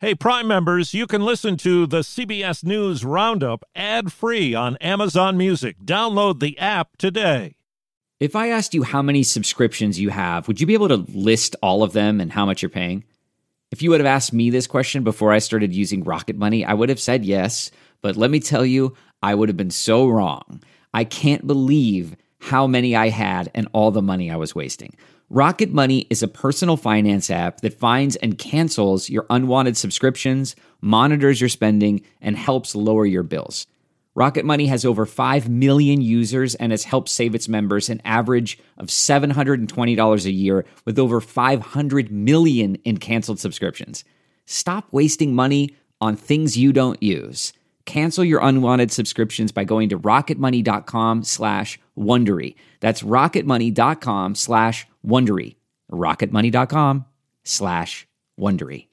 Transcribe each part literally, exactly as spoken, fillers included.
Hey, Prime members, you can listen to the C B S News Roundup ad-free on Amazon Music. Download the app today. If I asked you how many subscriptions you have, would you be able to list all of them and how much you're paying? If you would have asked me this question before I started using Rocket Money, I would have said yes. But let me tell you, I would have been so wrong. I can't believe how many I had and all the money I was wasting. Rocket Money is a personal finance app that finds and cancels your unwanted subscriptions, monitors your spending, and helps lower your bills. Rocket Money has over five million users and has helped save its members an average of seven hundred twenty dollars a year with over five hundred million in canceled subscriptions. Stop wasting money on things you don't use. Cancel your unwanted subscriptions by going to rocketmoney.com slash Wondery. That's rocketmoney.com slash Wondery. rocketmoney.com slash Wondery.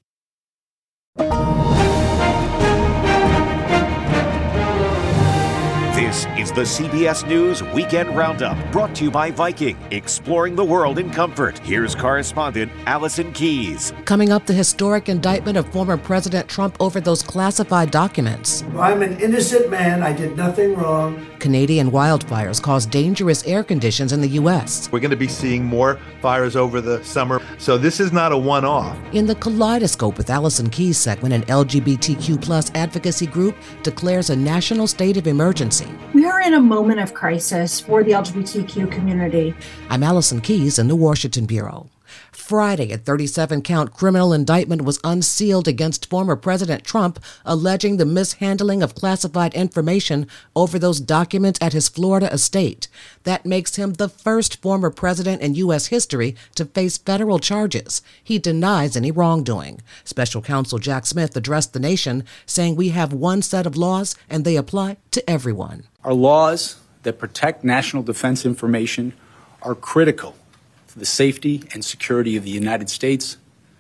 This is the C B S News Weekend Roundup, brought to you by Viking, exploring the world in comfort. Here's correspondent Allison Keyes. Coming up, the historic indictment of former President Trump over those classified documents. I'm an innocent man. I did nothing wrong. Canadian wildfires cause dangerous air conditions in the U S. We're going to be seeing more fires over the summer, so this is not a one-off. In the Kaleidoscope with Allison Keyes segment, an L G B T Q plus advocacy group declares a national state of emergency. We are in a moment of crisis for the L G B T Q community. I'm Allison Keyes in the Washington Bureau. Friday, a thirty-seven count criminal indictment was unsealed against former President Trump, alleging the mishandling of classified information over those documents at his Florida estate. That makes him the first former president in U S history to face federal charges. He denies any wrongdoing. Special counsel Jack Smith addressed the nation, saying we have one set of laws and they apply to everyone. Our laws that protect national defense information are critical for the safety and security of the United States,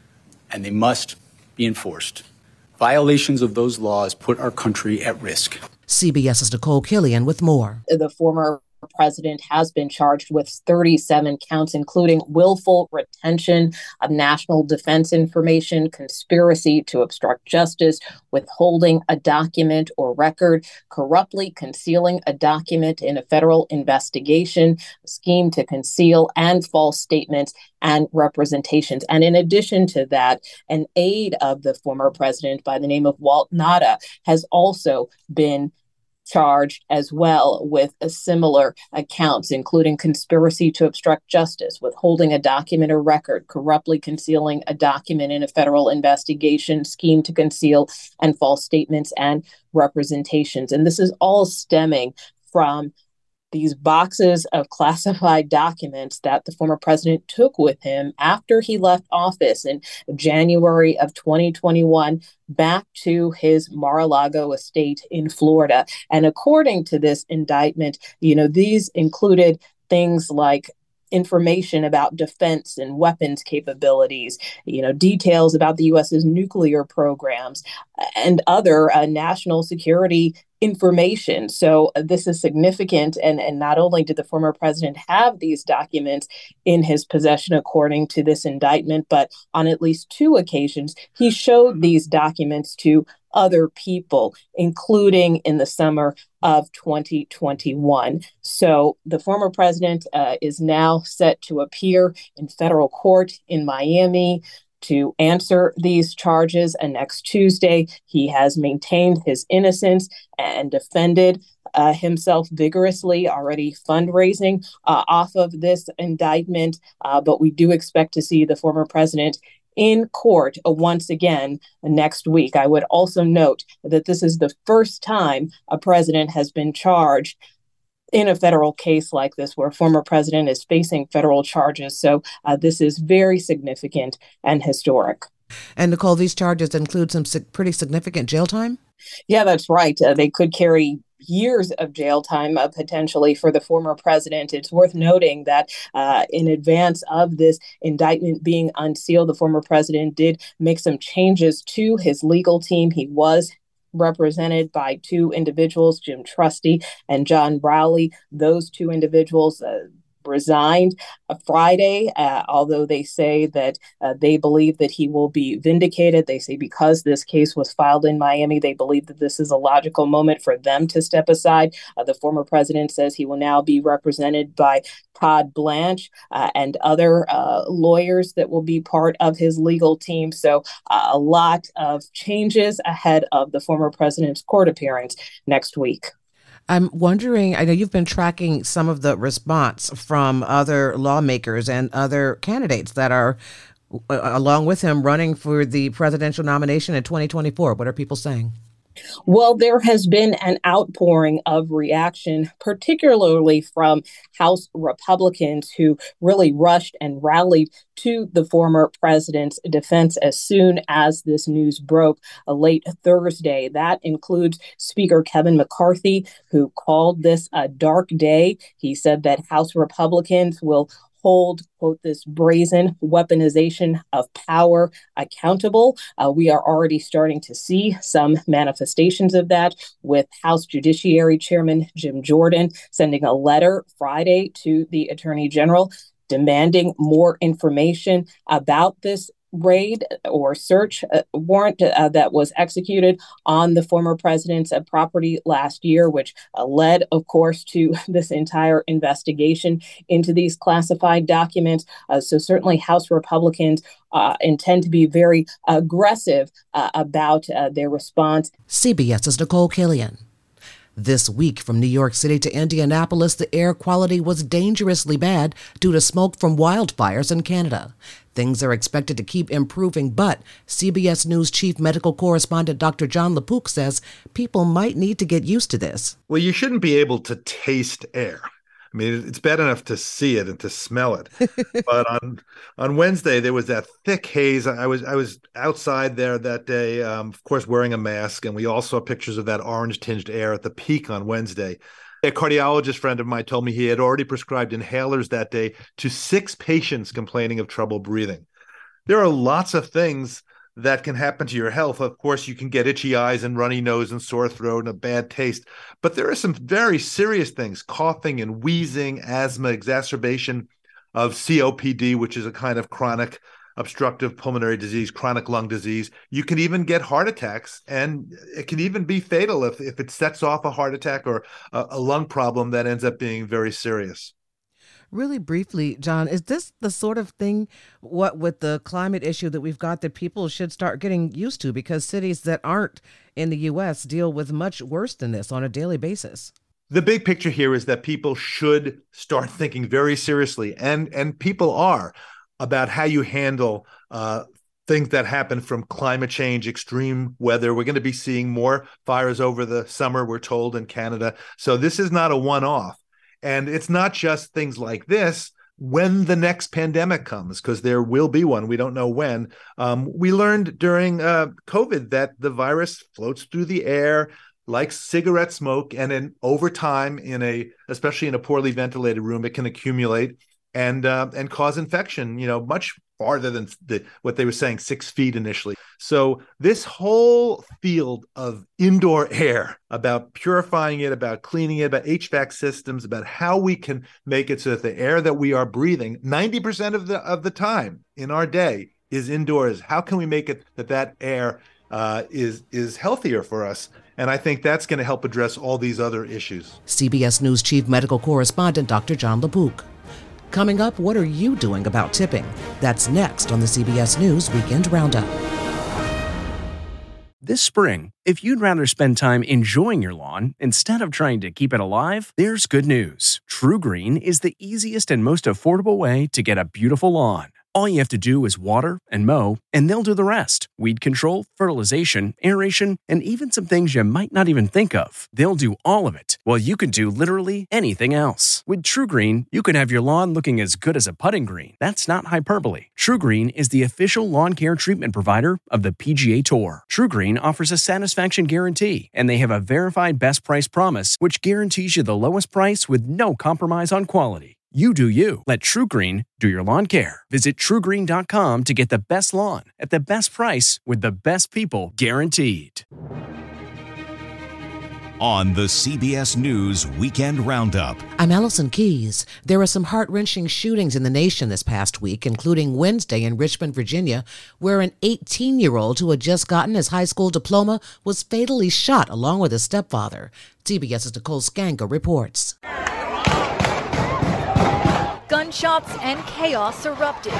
and they must be enforced. Violations of those laws put our country at risk. CBS's Nicole Killian with more. The former president has been charged with thirty-seven counts, including willful retention of national defense information, conspiracy to obstruct justice, withholding a document or record, corruptly concealing a document in a federal investigation, scheme to conceal, and false statements and representations. And in addition to that, an aide of the former president by the name of Walt Nauta has also been charged as well with a similar accounts, including conspiracy to obstruct justice, withholding a document or record, corruptly concealing a document in a federal investigation, scheme to conceal, and false statements and representations. And this is all stemming from these boxes of classified documents that the former president took with him after he left office in January of twenty twenty-one back to his Mar-a-Lago estate in Florida. And according to this indictment, you know, these included things like information about defense and weapons capabilities, you know, details about the U S's nuclear programs, and other uh, national security information. So uh, this is significant. And, and not only did the former president have these documents in his possession, according to this indictment, but on at least two occasions, he showed these documents to other people, including in the summer of twenty twenty-one. So the former president uh, is now set to appear in federal court in Miami to answer these charges. And next Tuesday, he has maintained his innocence and defended uh, himself vigorously, already fundraising uh, off of this indictment. Uh, but we do expect to see the former president in court uh, once again next week. I would also note that this is the first time a president has been charged in a federal case like this, where a former president is facing federal charges. So uh, this is very significant and historic. And Nicole, these charges include some sig- pretty significant jail time? Yeah, that's right. Uh, they could carry years of jail time uh, potentially for the former president. It's worth noting that uh, in advance of this indictment being unsealed, the former president did make some changes to his legal team. He was represented by two individuals, Jim Trusty and John Browley. Those two individuals uh, resigned uh, Friday, uh, although they say that uh, they believe that he will be vindicated. They say because this case was filed in Miami, they believe that this is a logical moment for them to step aside. Uh, the former president says he will now be represented by Todd Blanche uh, and other uh, lawyers that will be part of his legal team. So uh, a lot of changes ahead of the former president's court appearance next week. I'm wondering, I know you've been tracking some of the response from other lawmakers and other candidates that are, uh, along with him, running for the presidential nomination in twenty twenty-four. What are people saying? Well, there has been an outpouring of reaction, particularly from House Republicans who really rushed and rallied to the former president's defense as soon as this news broke uh, late Thursday. That includes Speaker Kevin McCarthy, who called this a dark day. He said that House Republicans will hold, quote, this brazen weaponization of power accountable. Uh, we are already starting to see some manifestations of that, with House Judiciary Chairman Jim Jordan sending a letter Friday to the Attorney General demanding more information about this raid or search uh, warrant uh, that was executed on the former president's uh, property last year, which uh, led, of course, to this entire investigation into these classified documents. Uh, so certainly House Republicans uh, intend to be very aggressive uh, about uh, their response. CBS's Nicole Killian. This week, from New York City to Indianapolis, the air quality was dangerously bad due to smoke from wildfires in Canada. Things are expected to keep improving, but C B S News chief medical correspondent Doctor Jon LaPook says people might need to get used to this. Well, you shouldn't be able to taste air. I mean, it's bad enough to see it and to smell it. But on on Wednesday, there was that thick haze. I was I was outside there that day, um, of course, wearing a mask. And we all saw pictures of that orange-tinged air at the peak on Wednesday. A cardiologist friend of mine told me he had already prescribed inhalers that day to six patients complaining of trouble breathing. There are lots of things that can happen to your health. Of course, you can get itchy eyes and runny nose and sore throat and a bad taste. But there are some very serious things: coughing and wheezing, asthma, exacerbation of C O P D, which is a kind of chronic obstructive pulmonary disease, chronic lung disease. You can even get heart attacks, and it can even be fatal if, if it sets off a heart attack or a, a lung problem that ends up being very serious. Really briefly, John, is this the sort of thing, what with the climate issue that we've got, that people should start getting used to, because cities that aren't in the U S deal with much worse than this on a daily basis? The big picture here is that people should start thinking very seriously, and, and people are, about how you handle uh, things that happen from climate change, extreme weather. We're going to be seeing more fires over the summer, we're told, in Canada. So this is not a one-off. And it's not just things like this. When the next pandemic comes, because there will be one, we don't know when. Um, we learned during uh, COVID that the virus floats through the air like cigarette smoke, and then over time, in a especially in a poorly ventilated room, it can accumulate and uh, and cause infection, you know, much farther than the, what they were saying, six feet initially. So this whole field of indoor air, about purifying it, about cleaning it, about H V A C systems, about how we can make it so that the air that we are breathing, ninety percent of the of the time in our day, is indoors. How can we make it that that air uh, is is healthier for us? And I think that's going to help address all these other issues. C B S News chief medical correspondent Doctor Jon LaPook. Coming up, what are you doing about tipping? That's next on the C B S News Weekend Roundup. This spring, if you'd rather spend time enjoying your lawn instead of trying to keep it alive, there's good news. TruGreen is the easiest and most affordable way to get a beautiful lawn. All you have to do is water and mow, and they'll do the rest. Weed control, fertilization, aeration, and even some things you might not even think of. They'll do all of it, while you can do literally anything else. With TruGreen, you can have your lawn looking as good as a putting green. That's not hyperbole. TruGreen is the official lawn care treatment provider of the P G A Tour. TruGreen offers a satisfaction guarantee, and they have a verified best price promise, which guarantees you the lowest price with no compromise on quality. You do you. Let TruGreen do your lawn care. Visit True Green dot com to get the best lawn at the best price with the best people guaranteed. on the C B S News Weekend Roundup. I'm Allison Keys. There were some heart-wrenching shootings in the nation this past week, including Wednesday in Richmond, Virginia, where an eighteen-year-old who had just gotten his high school diploma was fatally shot along with his stepfather. CBS's Nicole Skanga reports. Gunshots and chaos erupted.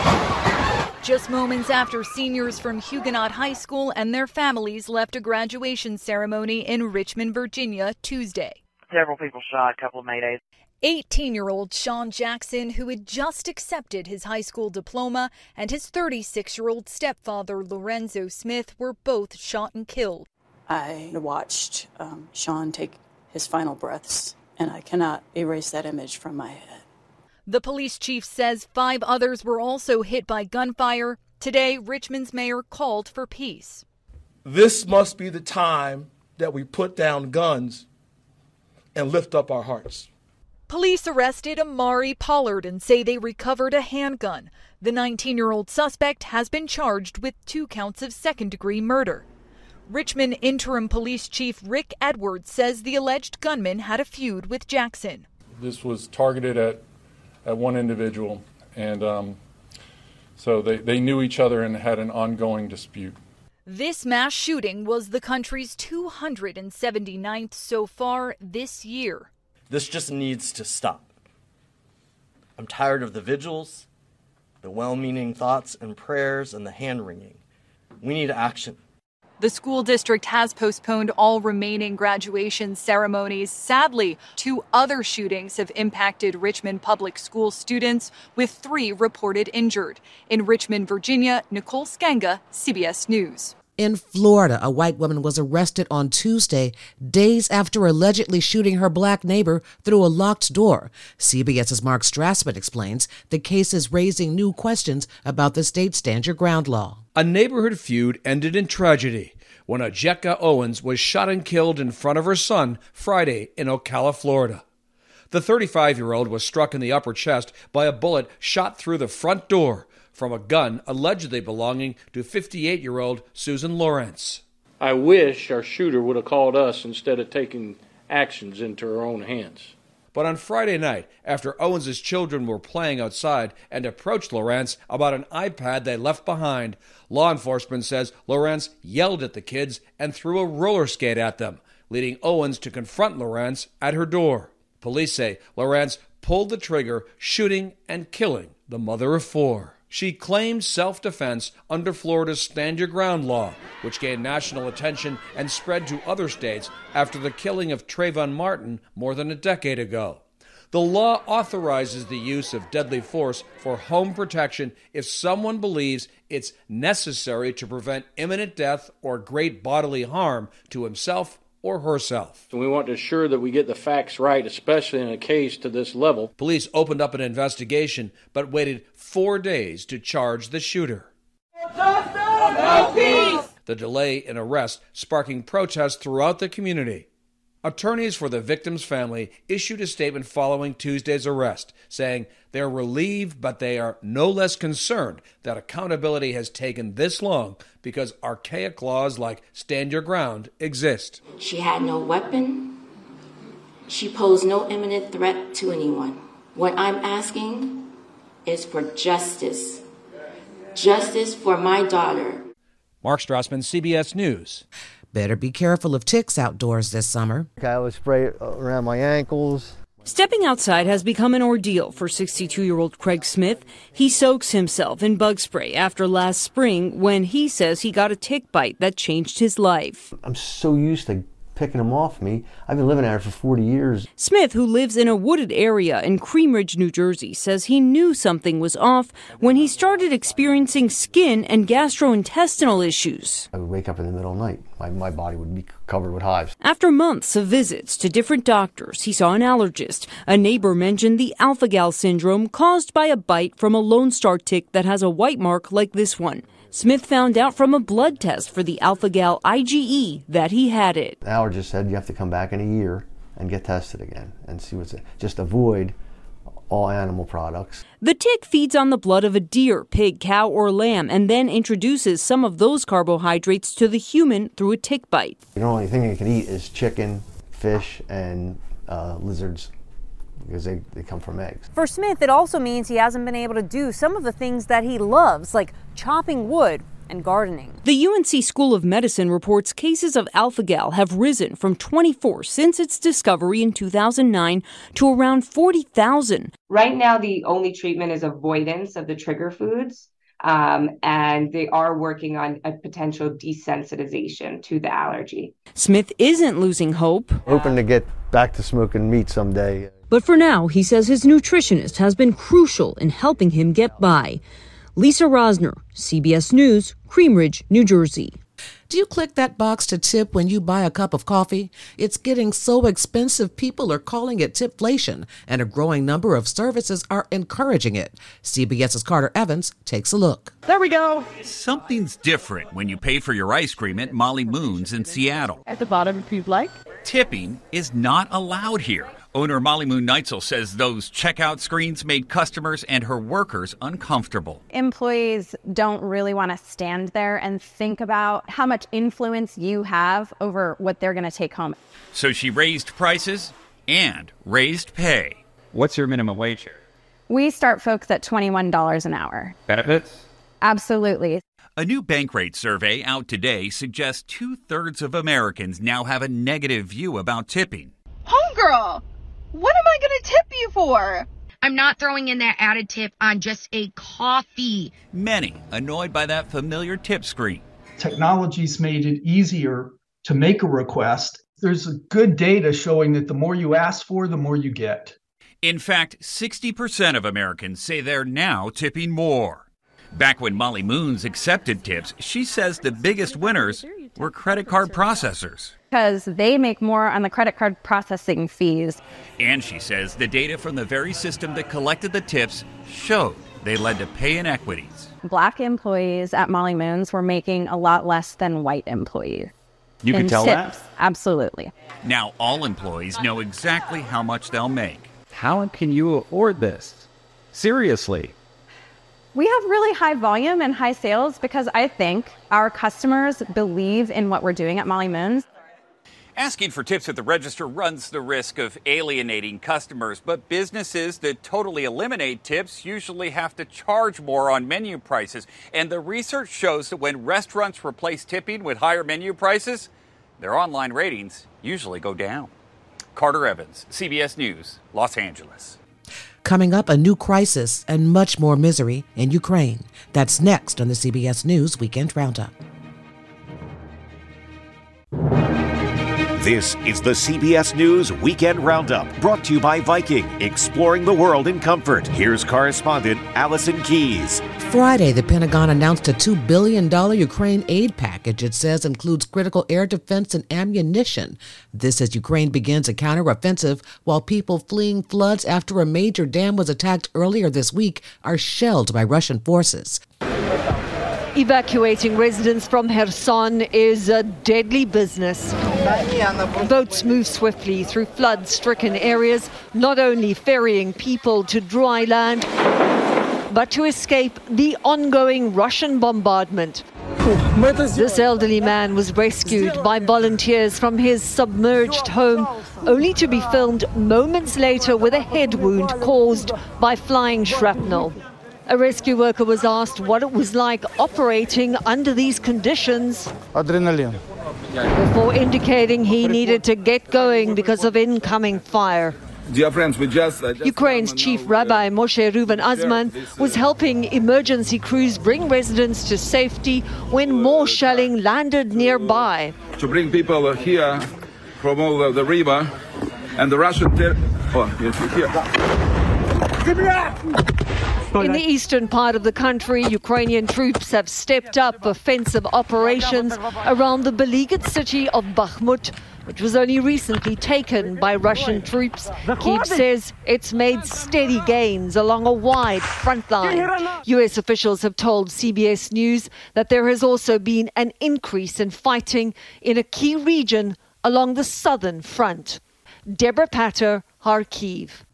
Just moments after seniors from Huguenot High School and their families left a graduation ceremony in Richmond, Virginia, Tuesday. Several people shot, a couple of maydays. eighteen-year-old Sean Jackson, who had just accepted his high school diploma, and his thirty-six-year-old stepfather, Lorenzo Smith, were both shot and killed. I watched um, Sean take his final breaths, and I cannot erase that image from my head. The police chief says five others were also hit by gunfire. Today, Richmond's mayor called for peace. This must be the time that we put down guns and lift up our hearts. Police arrested Amari Pollard and say they recovered a handgun. The nineteen-year-old suspect has been charged with two counts of second-degree murder. Richmond Interim Police Chief Rick Edwards says the alleged gunman had a feud with Jackson. This was targeted at at one individual, and um, so they, they knew each other and had an ongoing dispute. This mass shooting was the country's two hundred seventy-ninth so far this year. This just needs to stop. I'm tired of the vigils, the well-meaning thoughts and prayers, and the hand-wringing. We need action. The school district has postponed all remaining graduation ceremonies. Sadly, two other shootings have impacted Richmond public school students, with three reported injured. In Richmond, Virginia, Nicole Skanga, C B S News. In Florida, a white woman was arrested on Tuesday, days after allegedly shooting her black neighbor through a locked door. CBS's Mark Strassman explains the case is raising new questions about the state's stand your ground law. A neighborhood feud ended in tragedy when Ajeka Owens was shot and killed in front of her son Friday in Ocala, Florida. The thirty-five-year-old was struck in the upper chest by a bullet shot through the front door from a gun allegedly belonging to fifty-eight-year-old Susan Lawrence. I wish our shooter would have called us instead of taking actions into her own hands. But on Friday night, after Owens' children were playing outside and approached Lawrence about an iPad they left behind, law enforcement says Lawrence yelled at the kids and threw a roller skate at them, leading Owens to confront Lawrence at her door. Police say Lawrence pulled the trigger, shooting and killing the mother of four. She claimed self-defense under Florida's Stand Your Ground law, which gained national attention and spread to other states after the killing of Trayvon Martin more than a decade ago. The law authorizes the use of deadly force for home protection if someone believes it's necessary to prevent imminent death or great bodily harm to himself or herself. So we want to ensure that we get the facts right, especially in a case to this level. Police opened up an investigation, but waited four days to charge the shooter. Justice! No peace! The delay in arrest sparking protests throughout the community. Attorneys for the victim's family issued a statement following Tuesday's arrest, saying they're relieved, but they are no less concerned that accountability has taken this long because archaic laws like Stand Your Ground exist. She had no weapon. She posed no imminent threat to anyone. What I'm asking is for justice. Justice for my daughter. Mark Strassman, C B S News. Better be careful of ticks outdoors this summer. I would spray it around my ankles. Stepping outside has become an ordeal for sixty-two-year-old Craig Smith. He soaks himself in bug spray after last spring when he says he got a tick bite that changed his life. I'm so used to picking them off me. I've been living out here for forty years. Smith, who lives in a wooded area in Cream Ridge, New Jersey, says he knew something was off when he started experiencing skin and gastrointestinal issues. I would wake up in the middle of the night. My, my body would be covered with hives. After months of visits to different doctors, he saw an allergist. A neighbor mentioned the alpha-gal syndrome caused by a bite from a Lone Star tick that has a white mark like this one. Smith found out from a blood test for the alpha-gal I G E that he had it. The allergist said you have to come back in a year and get tested again and see what's it. Just avoid all animal products. The tick feeds on the blood of a deer, pig, cow, or lamb, and then introduces some of those carbohydrates to the human through a tick bite. The only thing you can eat is chicken, fish, and uh, lizards, because they, they come from eggs. For Smith, it also means he hasn't been able to do some of the things that he loves, like chopping wood and gardening. The U N C School of Medicine reports cases of alpha-gal have risen from twenty-four since its discovery in two thousand nine to around forty thousand. Right now, the only treatment is avoidance of the trigger foods, um, and they are working on a potential desensitization to the allergy. Smith isn't losing hope. Hoping to get back to smoking meat someday. But for now, he says his nutritionist has been crucial in helping him get by. Lisa Rosner, C B S News, Cream Ridge, New Jersey. Do you click that box to tip when you buy a cup of coffee? It's getting so expensive, people are calling it tipflation, and a growing number of services are encouraging it. CBS's Carter Evans takes a look. There we go. Something's different when you pay for your ice cream at Molly Moon's in Seattle. At the bottom, if you'd like. Tipping is not allowed here. Owner Molly Moon Neitzel says those checkout screens made customers and her workers uncomfortable. Employees don't really want to stand there and think about how much influence you have over what they're going to take home. So she raised prices and raised pay. What's your minimum wage here? We start folks at twenty-one dollars an hour. Benefits? Absolutely. A new Bankrate survey out today suggests two-thirds of Americans now have a negative view about tipping. Homegirl! What am I going to tip you for? I'm not throwing in that added tip on just a coffee. Many annoyed by that familiar tip screen. Technology's made it easier to make a request. There's a good data showing that the more you ask for, the more you get. In fact, sixty percent of Americans say they're now tipping more. Back when Molly Moons accepted tips, she says the biggest winners were credit card processors. Because they make more on the credit card processing fees. And she says the data from the very system that collected the tips showed they led to pay inequities. Black employees at Molly Moons were making a lot less than white employees. You can tell tips. that? Absolutely. Now all employees know exactly how much they'll make. How can you afford this? Seriously. We have really high volume and high sales because I think our customers believe in what we're doing at Molly Moons. Asking for tips at the register runs the risk of alienating customers, but businesses that totally eliminate tips usually have to charge more on menu prices. And the research shows that when restaurants replace tipping with higher menu prices, their online ratings usually go down. Carter Evans, C B S News, Los Angeles. Coming up, a new crisis and much more misery in Ukraine. That's next on the C B S News Weekend Roundup. This is the C B S News Weekend Roundup, brought to you by Viking, exploring the world in comfort. Here's correspondent Allison Keyes. Friday, the Pentagon announced a two billion dollars Ukraine aid package it says includes critical air defense and ammunition. This as Ukraine begins a counteroffensive while people fleeing floods after a major dam was attacked earlier this week are shelled by Russian forces. Evacuating residents from Kherson is a deadly business. Boats move swiftly through flood-stricken areas, not only ferrying people to dry land, but to escape the ongoing Russian bombardment. This elderly man was rescued by volunteers from his submerged home, only to be filmed moments later with a head wound caused by flying shrapnel. A rescue worker was asked what it was like operating under these conditions. Adrenaline. Before indicating he needed to get going because of incoming fire. Dear friends, we just, uh, just Ukraine's chief rabbi Moshe Reuven Azman was helping emergency crews bring residents to safety when more shelling landed nearby. To bring people here from all the, the river and the Russian ter- oh, yes, here. Give me up! In the eastern part of the country, Ukrainian troops have stepped up offensive operations around the beleaguered city of Bakhmut, which was only recently taken by Russian troops. Kyiv says it's made steady gains along a wide front line. U S officials have told C B S News that there has also been an increase in fighting in a key region along the southern front. Deborah Patter, Kharkiv.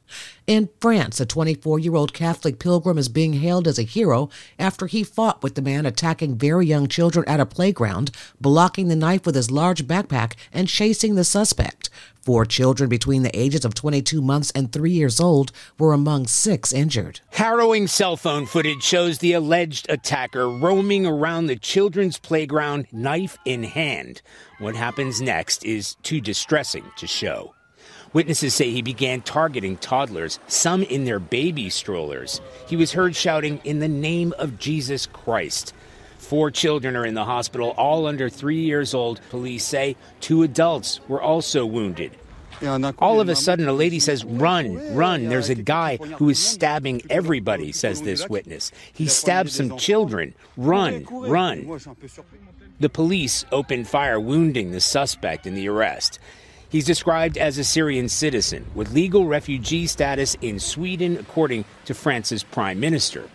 In France, a twenty-four-year-old Catholic pilgrim is being hailed as a hero after he fought with the man attacking very young children at a playground, blocking the knife with his large backpack and chasing the suspect. Four children between the ages of twenty-two months and three years old were among six injured. Harrowing cell phone footage shows the alleged attacker roaming around the children's playground, knife in hand. What happens next is too distressing to show. Witnesses say he began targeting toddlers, some in their baby strollers. He was heard shouting, "In the name of Jesus Christ." Four children are in the hospital, all under three years old. Police say two adults were also wounded. All of a sudden, a lady says, "Run, run. There's a guy who is stabbing everybody," says this witness. He stabbed some children. Run, run. The police opened fire, wounding the suspect in the arrest. He's described as a Syrian citizen with legal refugee status in Sweden, according to France's prime minister.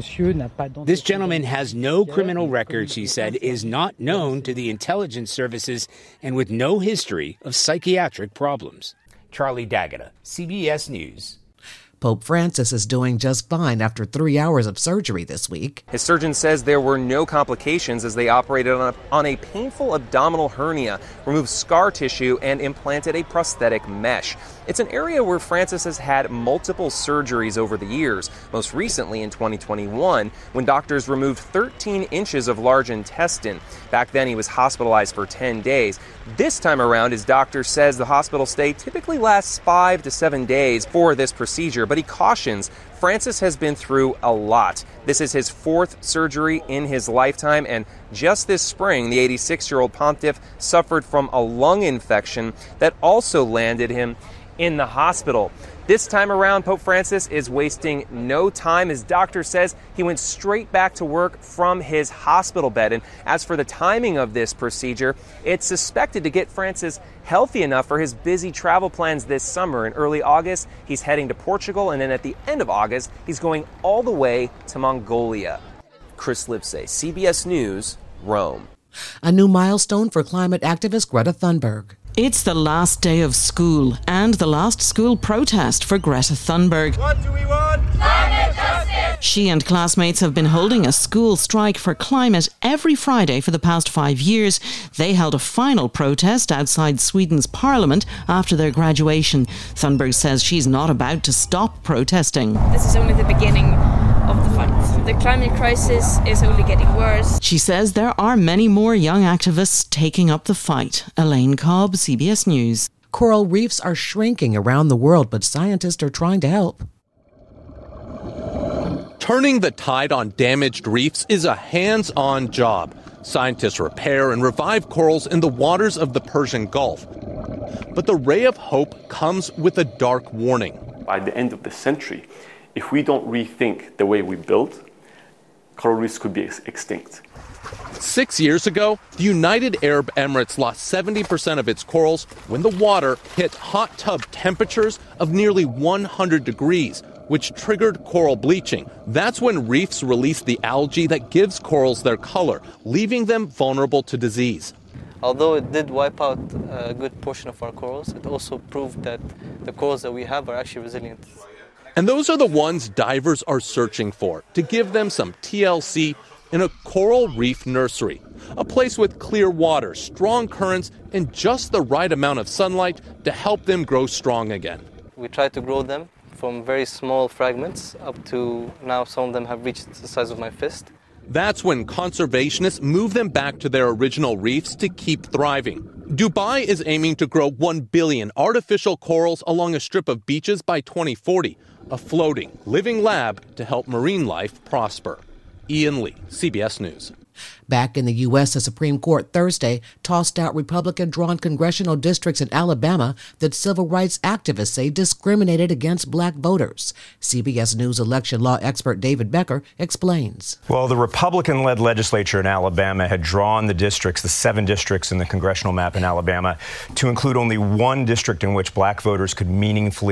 This gentleman has no criminal record, she said, is not known to the intelligence services, and with no history of psychiatric problems. Charlie D'Agata, C B S News. Pope Francis is doing just fine after three hours of surgery this week. His surgeon says there were no complications as they operated on a, on a painful abdominal hernia, removed scar tissue, and implanted a prosthetic mesh. It's an area where Francis has had multiple surgeries over the years, most recently in twenty twenty-one, when doctors removed thirteen inches of large intestine. Back then, he was hospitalized for ten days. This time around, his doctor says the hospital stay typically lasts five to seven days for this procedure, but he cautions Francis has been through a lot. This is his fourth surgery in his lifetime, and just this spring, the eighty-six-year-old pontiff suffered from a lung infection that also landed him in the hospital. This time around, Pope Francis is wasting no time. His doctor says he went straight back to work from his hospital bed. And as for the timing of this procedure, it's suspected to get Francis healthy enough for his busy travel plans this summer. In early August, he's heading to Portugal, and then at the end of August, he's going all the way to Mongolia. Chris Livesay, C B S News, Rome. A new milestone for climate activist Greta Thunberg. It's the last day of school and the last school protest for Greta Thunberg. What do we want? Climate justice! She and classmates have been holding a school strike for climate every Friday for the past five years. They held a final protest outside Sweden's parliament after their graduation. Thunberg says she's not about to stop protesting. This is only the beginning of the fight. The climate crisis is only getting worse. She says there are many more young activists taking up the fight. Elaine Cobb, C B S News. Coral reefs are shrinking around the world, but scientists are trying to help. Turning the tide on damaged reefs is a hands-on job. Scientists repair and revive corals in the waters of the Persian Gulf. But the ray of hope comes with a dark warning. By the end of the century, if we don't rethink the way we build, coral reefs could be ex- extinct. Six years ago, the United Arab Emirates lost seventy percent of its corals when the water hit hot tub temperatures of nearly one hundred degrees, which triggered coral bleaching. That's when reefs release the algae that gives corals their color, leaving them vulnerable to disease. Although it did wipe out a good portion of our corals, it also proved that the corals that we have are actually resilient. And those are the ones divers are searching for, to give them some T L C in a coral reef nursery, a place with clear water, strong currents, and just the right amount of sunlight to help them grow strong again. We try to grow them from very small fragments up to now some of them have reached the size of my fist. That's when conservationists move them back to their original reefs to keep thriving. Dubai is aiming to grow one billion artificial corals along a strip of beaches by twenty forty, a floating, living lab to help marine life prosper. Ian Lee, C B S News. Back in the U S, the Supreme Court Thursday tossed out Republican-drawn congressional districts in Alabama that civil rights activists say discriminated against black voters. C B S News election law expert David Becker explains. Well, the Republican-led legislature in Alabama had drawn the districts, the seven districts in the congressional map in Alabama, to include only one district in which black voters could meaningfully re-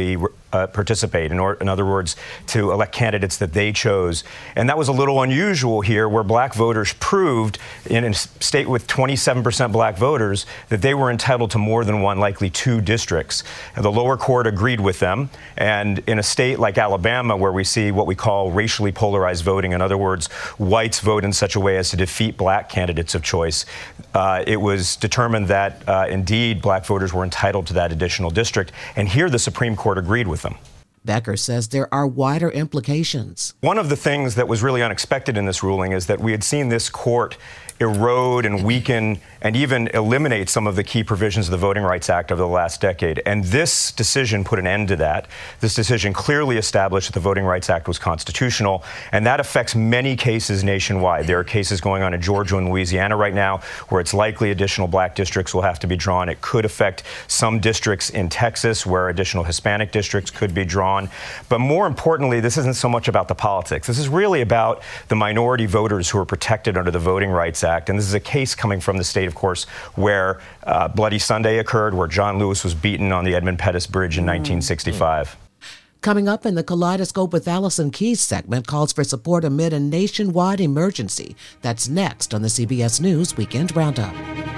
uh, participate, in, or, in other words, to elect candidates that they chose. And that was a little unusual here, where black voters proved in a state with twenty-seven percent black voters that they were entitled to more than one, likely two districts. And the lower court agreed with them. And in a state like Alabama, where we see what we call racially polarized voting, in other words, whites vote in such a way as to defeat black candidates of choice, uh, it was determined that uh, indeed black voters were entitled to that additional district. And here the Supreme Court agreed with them. Becker says there are wider implications. One of the things that was really unexpected in this ruling is that we had seen this court erode and weaken and even eliminate some of the key provisions of the Voting Rights Act over the last decade. And this decision put an end to that. This decision clearly established that the Voting Rights Act was constitutional, and that affects many cases nationwide. There are cases going on in Georgia and Louisiana right now where it's likely additional black districts will have to be drawn. It could affect some districts in Texas where additional Hispanic districts could be drawn. But more importantly, this isn't so much about the politics. This is really about the minority voters who are protected under the Voting Rights Act. And this is a case coming from the state, of course, where uh, Bloody Sunday occurred, where John Lewis was beaten on the Edmund Pettus Bridge in mm-hmm. nineteen sixty-five. Coming up in the Kaleidoscope with Allison Keyes segment, calls for support amid a nationwide emergency. That's next on the C B S News Weekend Roundup.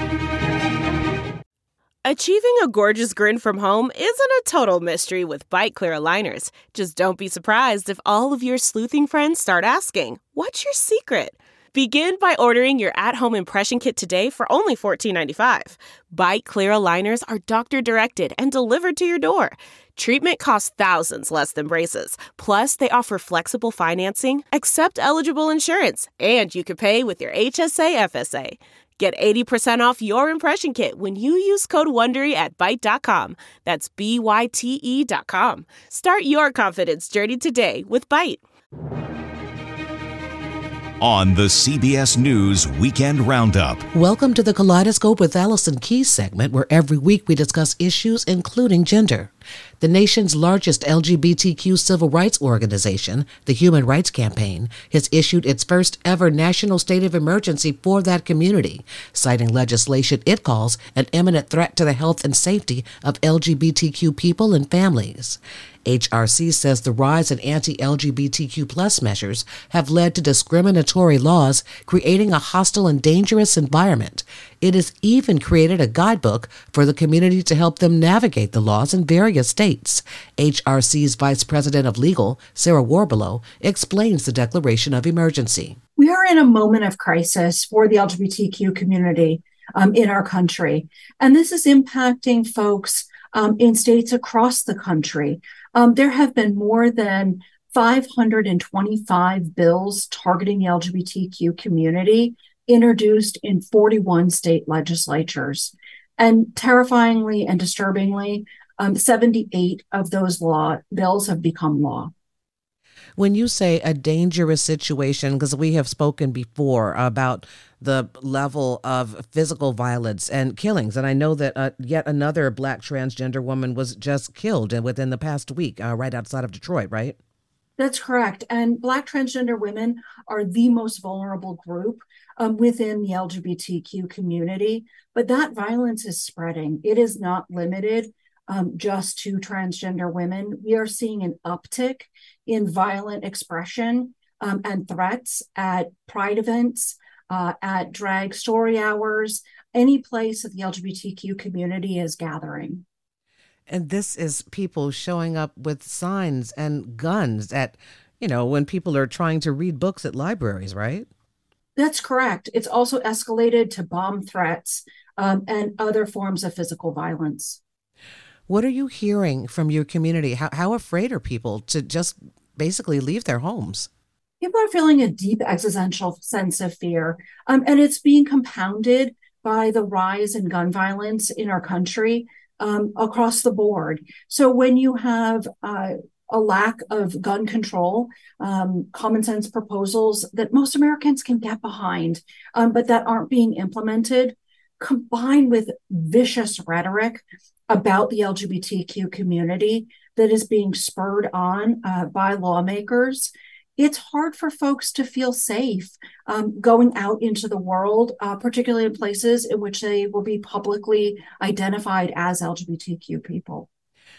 Achieving a gorgeous grin from home isn't a total mystery with Byte Clear aligners. Just don't be surprised if all of your sleuthing friends start asking, "What's your secret?" Begin by ordering your at-home impression kit today for only fourteen ninety-five. Byte Clear aligners are doctor-directed and delivered to your door. Treatment costs thousands less than braces. Plus, they offer flexible financing, accept eligible insurance, and you can pay with your H S A F S A. Get eighty percent off your impression kit when you use code WONDERY at byte dot com. That's B Y T E dot com. Start your confidence journey today with Byte. On the C B S News Weekend Roundup. Welcome to the Kaleidoscope with Allison Keyes segment, where every week we discuss issues including gender. The nation's largest L G B T Q civil rights organization, the Human Rights Campaign, has issued its first ever national state of emergency for that community, citing legislation it calls an imminent threat to the health and safety of L G B T Q people and families. H R C says the rise in anti-L G B T Q plus measures have led to discriminatory laws, creating a hostile and dangerous environment. It has even created a guidebook for the community to help them navigate the laws in various states. H R C's Vice President of Legal, Sarah Warbelow, explains the declaration of emergency. We are in a moment of crisis for the L G B T Q community um, in our country, and this is impacting folks um, in states across the country. Um, there have been more than five hundred twenty-five bills targeting the L G B T Q community introduced in forty-one state legislatures. And terrifyingly and disturbingly, um, seventy-eight of those law bills have become law. When you say a dangerous situation, because we have spoken before about the level of physical violence and killings, and I know that uh, yet another Black transgender woman was just killed within the past week, uh, right outside of Detroit, right? That's correct. And Black transgender women are the most vulnerable group um, within the L G B T Q community. But that violence is spreading. It is not limited um, just to transgender women. We are seeing an uptick in violent expression um, and threats at pride events, uh, at drag story hours, any place that the L G B T Q community is gathering. And this is people showing up with signs and guns at, you know, when people are trying to read books at libraries, right? That's correct. It's also escalated to bomb threats um, and other forms of physical violence. What are you hearing from your community? How, how afraid are people to just basically leave their homes? People are feeling a deep existential sense of fear, um, and it's being compounded by the rise in gun violence in our country. Um, across the board. So when you have uh, a lack of gun control, um, common sense proposals that most Americans can get behind, um, but that aren't being implemented, combined with vicious rhetoric about the L G B T Q community that is being spurred on uh, by lawmakers, it's hard for folks to feel safe um, going out into the world, uh, particularly in places in which they will be publicly identified as L G B T Q people.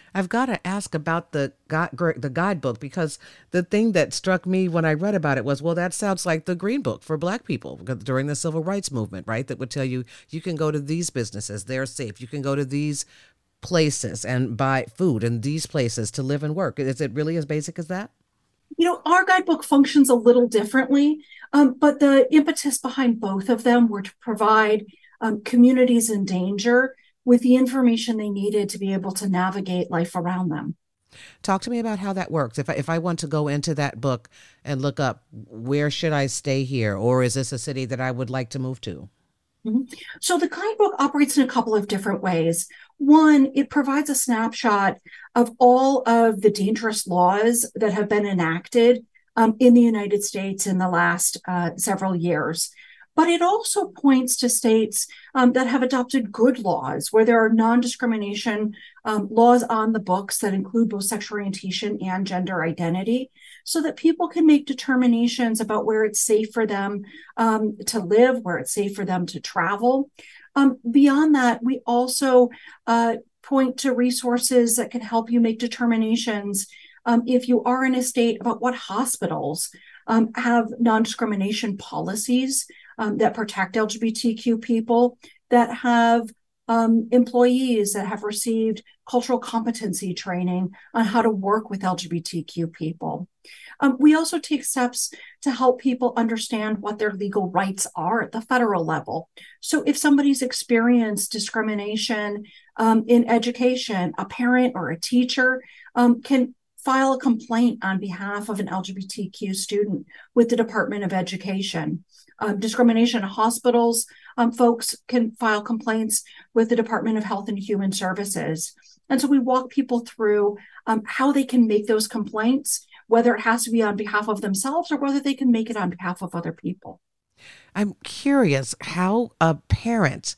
I've got to ask about the gu- the guidebook, because the thing that struck me when I read about it was, well, that sounds like the Green Book for Black people during the Civil Rights Movement, right? That would tell you, you can go to these businesses, they're safe. You can go to these places and buy food in these places to live and work. Is it really as basic as that? You know, our guidebook functions a little differently, um, but the impetus behind both of them were to provide um, communities in danger with the information they needed to be able to navigate life around them. Talk to me about how that works. If I, if I want to go into that book and look up, where should I stay here? Or is this a city that I would like to move to? Mm-hmm. So the guidebook operates in a couple of different ways. One, it provides a snapshot of all of the dangerous laws that have been enacted um, in the United States in the last uh, several years. But it also points to states um, that have adopted good laws, where there are non-discrimination um, laws on the books that include both sexual orientation and gender identity, so that people can make determinations about where it's safe for them um, to live, where it's safe for them to travel. Um, beyond that, we also uh, point to resources that can help you make determinations um, if you are in a state about what hospitals um, have non-discrimination policies Um, that protect L G B T Q people, that have um, employees that have received cultural competency training on how to work with L G B T Q people. Um, we also take steps to help people understand what their legal rights are at the federal level. So if somebody's experienced discrimination um, in education, a parent or a teacher um, can file a complaint on behalf of an L G B T Q student with the Department of Education. Um, discrimination in hospitals, um, folks can file complaints with the Department of Health and Human Services. And so we walk people through um, how they can make those complaints, whether it has to be on behalf of themselves or whether they can make it on behalf of other people. I'm curious how a parent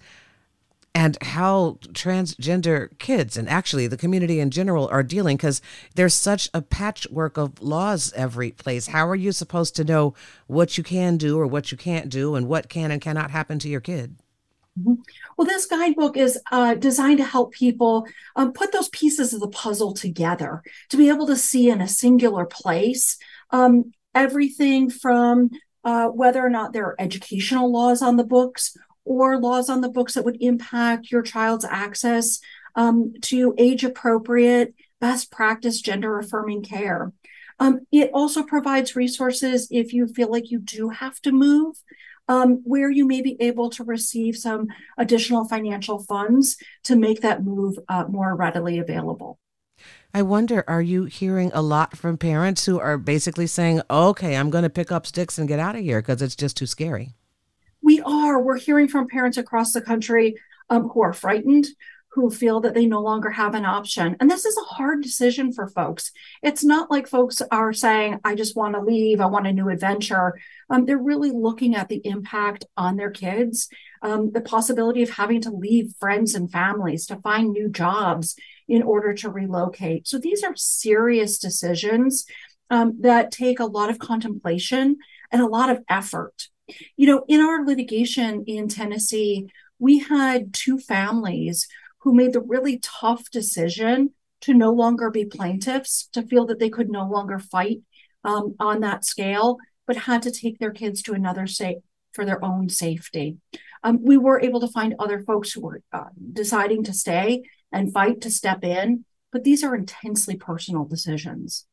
and how transgender kids and actually the community in general are dealing, because there's such a patchwork of laws every place. How are you supposed to know what you can do or what you can't do and what can and cannot happen to your kid? Mm-hmm. Well, this guidebook is uh, designed to help people um, put those pieces of the puzzle together, to be able to see in a singular place um, everything from uh, whether or not there are educational laws on the books or laws on the books that would impact your child's access um, to age-appropriate, best practice, gender-affirming care. Um, it also provides resources if you feel like you do have to move, um, where you may be able to receive some additional financial funds to make that move uh, more readily available. I wonder, are you hearing a lot from parents who are basically saying, okay, I'm going to pick up sticks and get out of here because it's just too scary? We are. We're hearing from parents across the country um, who are frightened, who feel that they no longer have an option. And this is a hard decision for folks. It's not like folks are saying, I just want to leave, I want a new adventure. Um, they're really looking at the impact on their kids, um, the possibility of having to leave friends and families to find new jobs in order to relocate. So these are serious decisions um, that take a lot of contemplation and a lot of effort. You know, in our litigation in Tennessee, we had two families who made the really tough decision to no longer be plaintiffs, to feel that they could no longer fight um, on that scale, but had to take their kids to another state for their own safety. Um, we were able to find other folks who were uh, deciding to stay and fight to step in, but these are intensely personal decisions.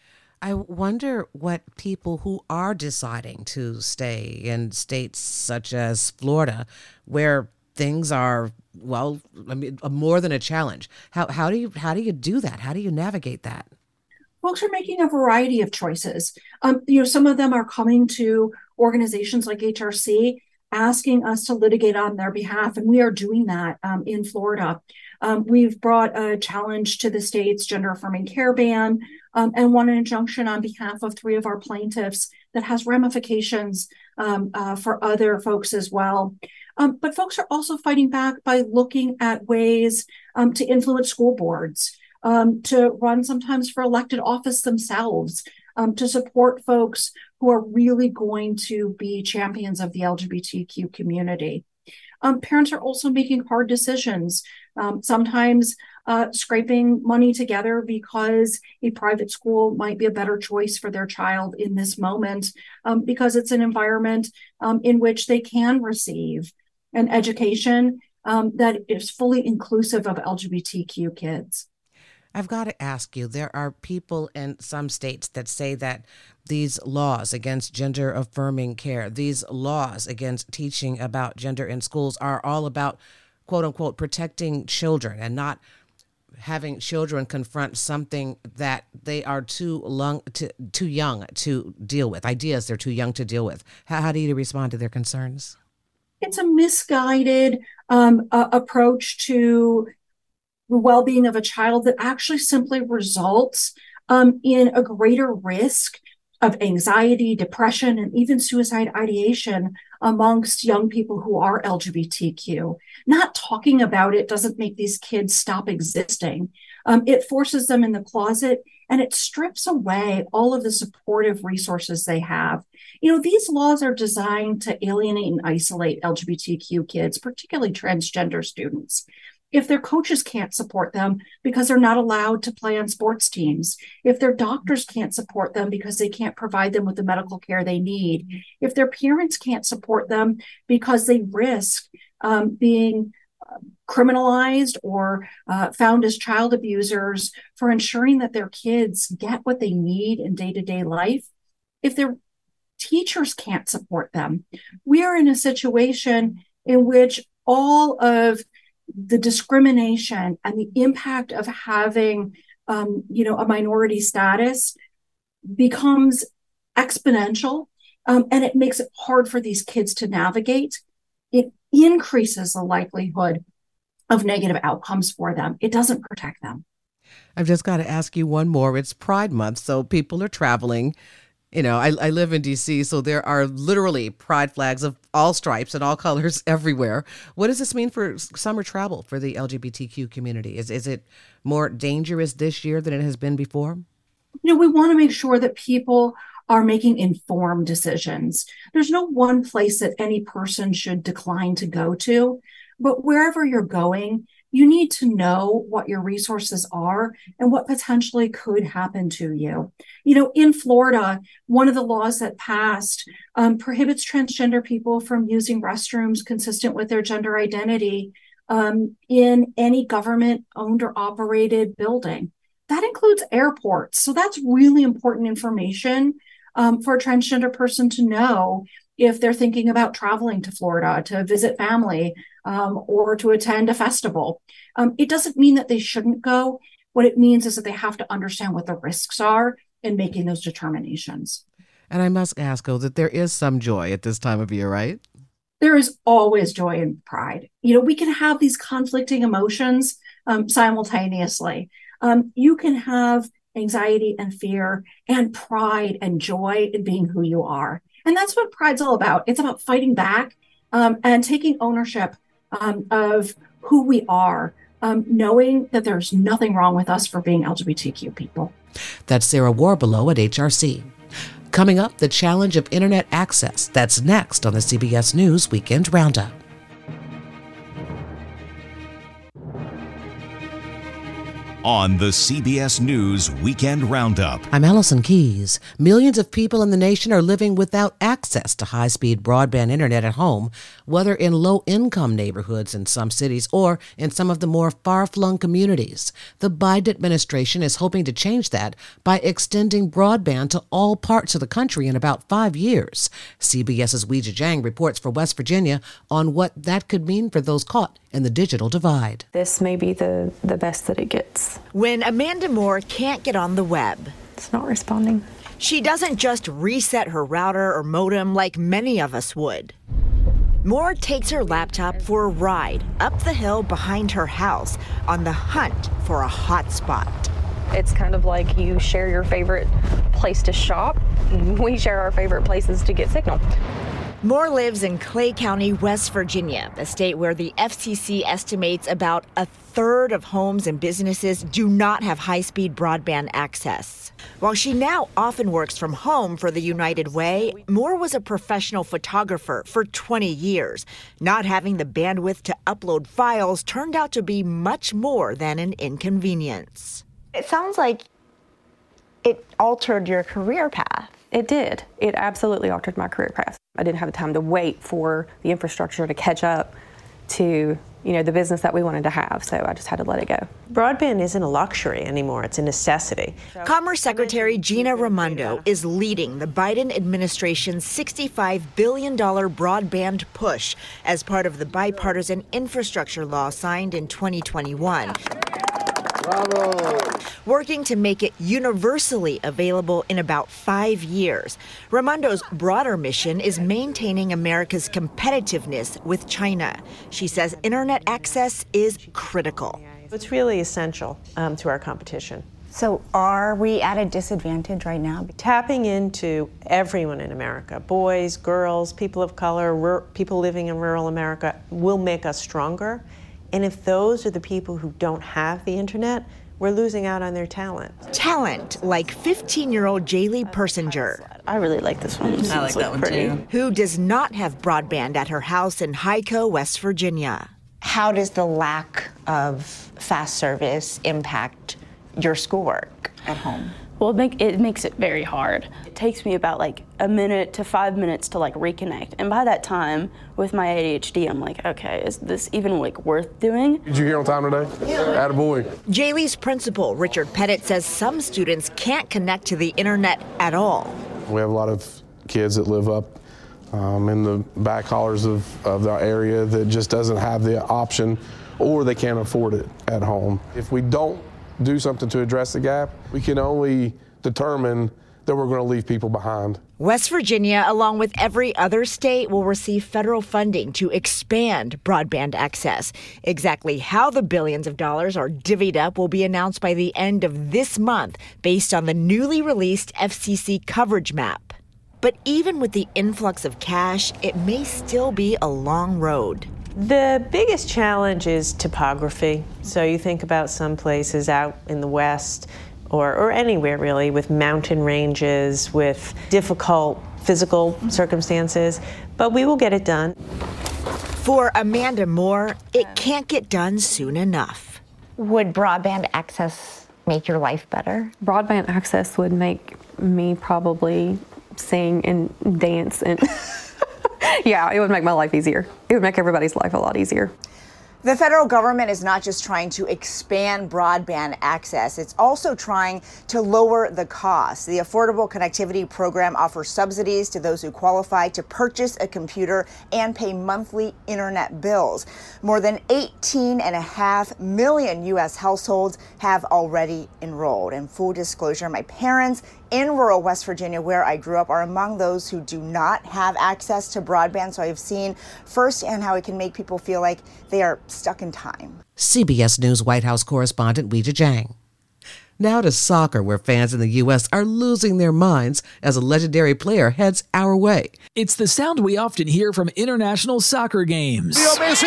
I wonder what people who are deciding to stay in states such as Florida, where things are, well, I mean, more than a challenge. How how do you how do you do that? How do you navigate that? Folks are making a variety of choices. Um, you know, some of them are coming to organizations like H R C, asking us to litigate on their behalf, and we are doing that um, in Florida. Um, we've brought a challenge to the state's gender-affirming care ban um, and won an injunction on behalf of three of our plaintiffs that has ramifications um, uh, for other folks as well. Um, but folks are also fighting back by looking at ways um, to influence school boards, um, to run sometimes for elected office themselves, um, to support folks who are really going to be champions of the L G B T Q community. um, parents are also making hard decisions, um, sometimes uh, scraping money together because a private school might be a better choice for their child in this moment, um, because it's an environment um, in which they can receive an education um, that is fully inclusive of L G B T Q kids. I've got to ask you, there are people in some states that say that these laws against gender affirming care, these laws against teaching about gender in schools are all about, quote unquote, protecting children and not having children confront something that they are too long, to, too young to deal with, ideas they're too young to deal with. How, how do you respond to their concerns? It's a misguided um, uh, approach to the well-being of a child that actually simply results um, in a greater risk of anxiety, depression, and even suicide ideation amongst young people who are L G B T Q. Not talking about it doesn't make these kids stop existing. Um, it forces them in the closet, and it strips away all of the supportive resources they have. You know, these laws are designed to alienate and isolate L G B T Q kids, particularly transgender students. If their coaches can't support them because they're not allowed to play on sports teams, if their doctors can't support them because they can't provide them with the medical care they need, if their parents can't support them because they risk um, being uh, criminalized or uh, found as child abusers for ensuring that their kids get what they need in day-to-day life, if their teachers can't support them, we are in a situation in which all of the discrimination and the impact of having, um, you know, a minority status becomes exponential, um, and it makes it hard for these kids to navigate. It increases the likelihood of negative outcomes for them. It doesn't protect them. I've just got to ask you one more. It's Pride Month, so people are traveling. You know, I, I live in D C, so there are literally pride flags of all stripes and all colors everywhere. What does this mean for summer travel for the L G B T Q community? Is is it more dangerous this year than it has been before? You know, we want to make sure that people are making informed decisions. There's no one place that any person should decline to go to, but wherever you're going, you need to know what your resources are and what potentially could happen to you. You know, in Florida, one of the laws that passed um, prohibits transgender people from using restrooms consistent with their gender identity um, in any government-owned or operated building. That includes airports. So that's really important information um, for a transgender person to know if they're thinking about traveling to Florida to visit family um, or to attend a festival. Um, it doesn't mean that they shouldn't go. What it means is that they have to understand what the risks are in making those determinations. And I must ask, though, that there is some joy at this time of year, right? There is always joy and pride. You know, we can have these conflicting emotions um, simultaneously. Um, you can have anxiety and fear and pride and joy in being who you are. And that's what Pride's all about. It's about fighting back um, and taking ownership um, of who we are, um, knowing that there's nothing wrong with us for being L G B T Q people. That's Sarah Warbelow at H R C. Coming up, the challenge of internet access. That's next on the C B S News Weekend Roundup. On the C B S News Weekend Roundup. I'm Allison Keyes. Millions of people in the nation are living without access to high-speed broadband internet at home, whether in low-income neighborhoods in some cities or in some of the more far-flung communities. The Biden administration is hoping to change that by extending broadband to all parts of the country in about five years. CBS's Weijia Jiang reports for West Virginia on what that could mean for those caught in the digital divide. This may be the, the best that it gets. When Amanda Moore can't get on the web. It's not responding. She doesn't just reset her router or modem like many of us would. Moore takes her laptop for a ride up the hill behind her house on the hunt for a hotspot. It's kind of like you share your favorite place to shop. We share our favorite places to get signal. Moore lives in Clay County, West Virginia, a state where the F C C estimates about a third of homes and businesses do not have high-speed broadband access. While she now often works from home for the United Way, Moore was a professional photographer for twenty years. Not having the bandwidth to upload files turned out to be much more than an inconvenience. It sounds like it altered your career path. It did. It absolutely altered my career path. I didn't have the time to wait for the infrastructure to catch up to, you know, the business that we wanted to have, so I just had to let it go. Broadband isn't a luxury anymore, it's a necessity. Commerce Secretary Gina Raimondo is leading the Biden administration's sixty-five billion dollars broadband push as part of the bipartisan infrastructure law signed in twenty twenty-one. Bravo. Working to make it universally available in about five years. Raimondo's broader mission is maintaining America's competitiveness with China. She says internet access is critical. It's really essential um, to our competition. So are we at a disadvantage right now? Tapping into everyone in America, boys, girls, people of color, rur- people living in rural America, will make us stronger. And if those are the people who don't have the internet, we're losing out on their talent. Talent like fifteen-year-old Jaylee Persinger. I really like this one. I like that one pretty. too. Who does not have broadband at her house in Hyco, West Virginia. How does the lack of fast service impact your schoolwork at home? Well, it, make, it makes it very hard. It takes me about like a minute to five minutes to like reconnect. And by that time, with my A D H D, I'm like, okay, is this even like worth doing? Did you hear on time today? Yeah. Attaboy. Jaylee's principal, Richard Pettit, says some students can't connect to the internet at all. We have a lot of kids that live up um, in the back hollers of, of our area that just doesn't have the option, or they can't afford it at home. If we don't do something to address the gap, we can only determine that we're going to leave people behind. West Virginia, along with every other state, will receive federal funding to expand broadband access. Exactly how the billions of dollars are divvied up will be announced by the end of this month, based on the newly released F C C coverage map. But even with the influx of cash, it may still be a long road. The biggest challenge is topography. So you think about some places out in the West, or, or anywhere really, with mountain ranges, with difficult physical circumstances, but we will get it done. For Amanda Moore, it can't get done soon enough. Would broadband access make your life better? Broadband access would make me probably sing and dance and yeah, it would make my life easier. It would make everybody's life a lot easier. The federal government is not just trying to expand broadband access, it's also trying to lower the cost. The Affordable Connectivity Program offers subsidies to those who qualify to purchase a computer and pay monthly internet bills. More than eighteen and a half million U S households have already enrolled. And full disclosure, my parents in rural West Virginia, where I grew up, are among those who do not have access to broadband. So I've seen firsthand how it can make people feel like they are stuck in time. C B S News White House correspondent Weijia Jiang. Now to soccer, where fans in the U S are losing their minds as a legendary player heads our way. It's the sound we often hear from international soccer games.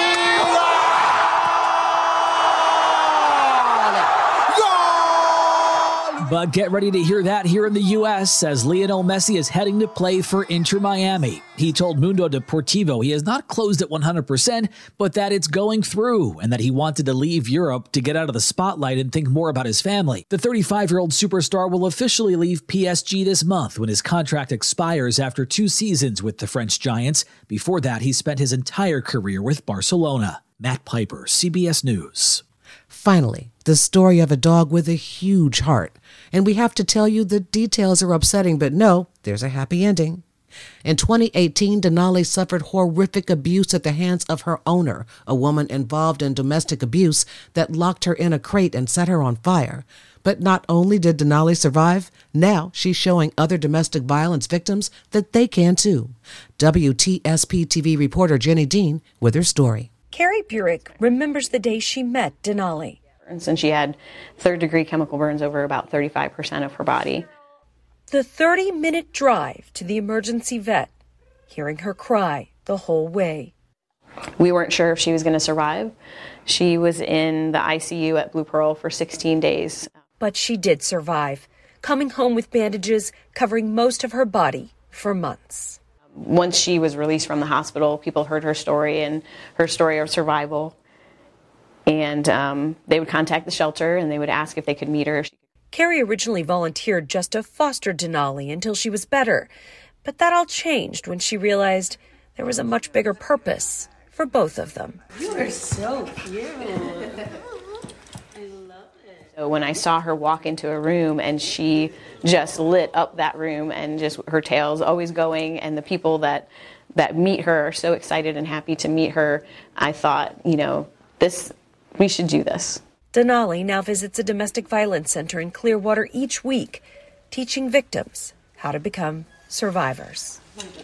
But get ready to hear that here in the U S as Lionel Messi is heading to play for Inter Miami. He told Mundo Deportivo he has not closed at one hundred percent, but that it's going through and that he wanted to leave Europe to get out of the spotlight and think more about his family. The thirty-five-year-old superstar will officially leave P S G this month when his contract expires after two seasons with the French Giants. Before that, he spent his entire career with Barcelona. Matt Piper, C B S News. Finally, the story of a dog with a huge heart. And we have to tell you the details are upsetting, but no, there's a happy ending. In twenty eighteen, Denali suffered horrific abuse at the hands of her owner, a woman involved in domestic abuse that locked her in a crate and set her on fire. But not only did Denali survive, now she's showing other domestic violence victims that they can too. W T S P T V reporter Jenny Dean with her story. Carrie Burek remembers the day she met Denali. And she had third-degree chemical burns over about thirty-five percent of her body. The thirty-minute drive to the emergency vet hearing her cry the whole way. We weren't sure if she was going to survive. She was in the I C U at Blue Pearl for sixteen days. But she did survive, coming home with bandages covering most of her body for months. Once she was released from the hospital, people heard her story and her story of survival. And um, they would contact the shelter and they would ask if they could meet her. Carrie originally volunteered just to foster Denali until she was better. But that all changed when she realized there was a much bigger purpose for both of them. You are so cute. So when I saw her walk into a room and she just lit up that room and just her tail's always going, and the people that that meet her are so excited and happy to meet her, I thought, you know, this we should do this. Denali now visits a domestic violence center in Clearwater each week, teaching victims how to become survivors.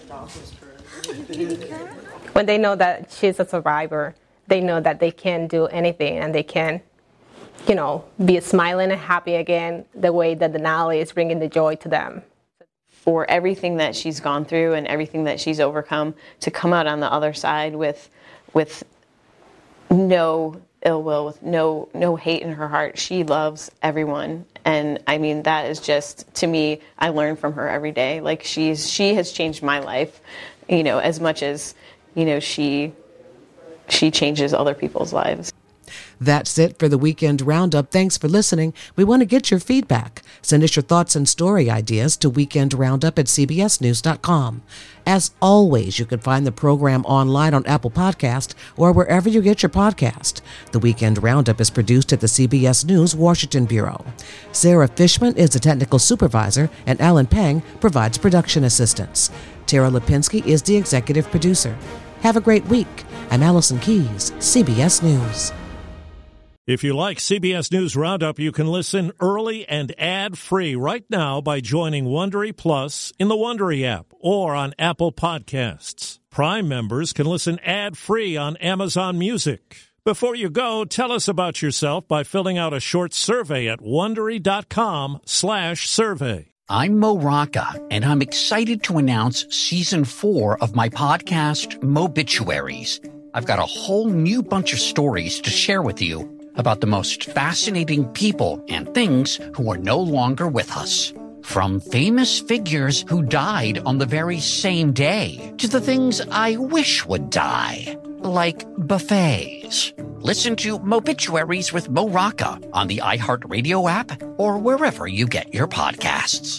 When they know that she's a survivor, they know that they can do anything and they can, you know, be smiling and happy again the way that Denali is bringing the joy to them. For everything that she's gone through and everything that she's overcome, to come out on the other side with with no ill will, with no no hate in her heart. She loves everyone. And I mean, that is just, to me, I learn from her every day. Like, she's she has changed my life, you know, as much as, you know, she she changes other people's lives. That's it for the Weekend Roundup. Thanks for listening. We want to get your feedback. Send us your thoughts and story ideas to weekend roundup at c b s news dot com. As always, you can find the program online on Apple Podcast or wherever you get your podcast. The Weekend Roundup is produced at the C B S News Washington Bureau. Sarah Fishman is the technical supervisor, and Alan Peng provides production assistance. Tara Lipinski is the executive producer. Have a great week. I'm Allison Keyes, C B S News. If you like C B S News Roundup, you can listen early and ad-free right now by joining Wondery Plus in the Wondery app or on Apple Podcasts. Prime members can listen ad-free on Amazon Music. Before you go, tell us about yourself by filling out a short survey at Wondery.com slash survey. I'm Mo Rocca, and I'm excited to announce season four of my podcast, Mobituaries. I've got a whole new bunch of stories to share with you about the most fascinating people and things who are no longer with us. From famous figures who died on the very same day to the things I wish would die, like buffets. Listen to Mobituaries with Mo Rocca on the iHeartRadio app or wherever you get your podcasts.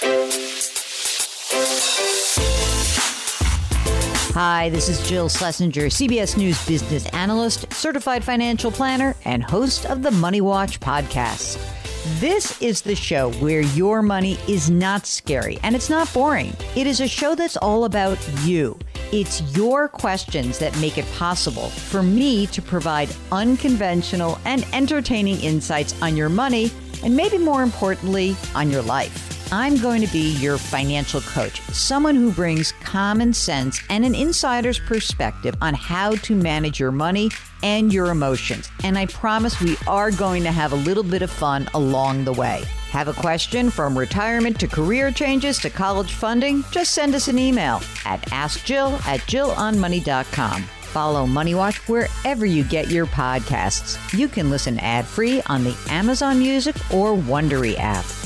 Hi, this is Jill Schlesinger, C B S News business analyst, certified financial planner, and host of the Money Watch podcast. This is the show where your money is not scary and it's not boring. It is a show that's all about you. It's your questions that make it possible for me to provide unconventional and entertaining insights on your money, and maybe more importantly, on your life. I'm going to be your financial coach, someone who brings common sense and an insider's perspective on how to manage your money and your emotions. And I promise we are going to have a little bit of fun along the way. Have a question from retirement to career changes to college funding? Just send us an email at ask jill at jill on money dot com. Follow Money Watch wherever you get your podcasts. You can listen ad-free on the Amazon Music or Wondery app.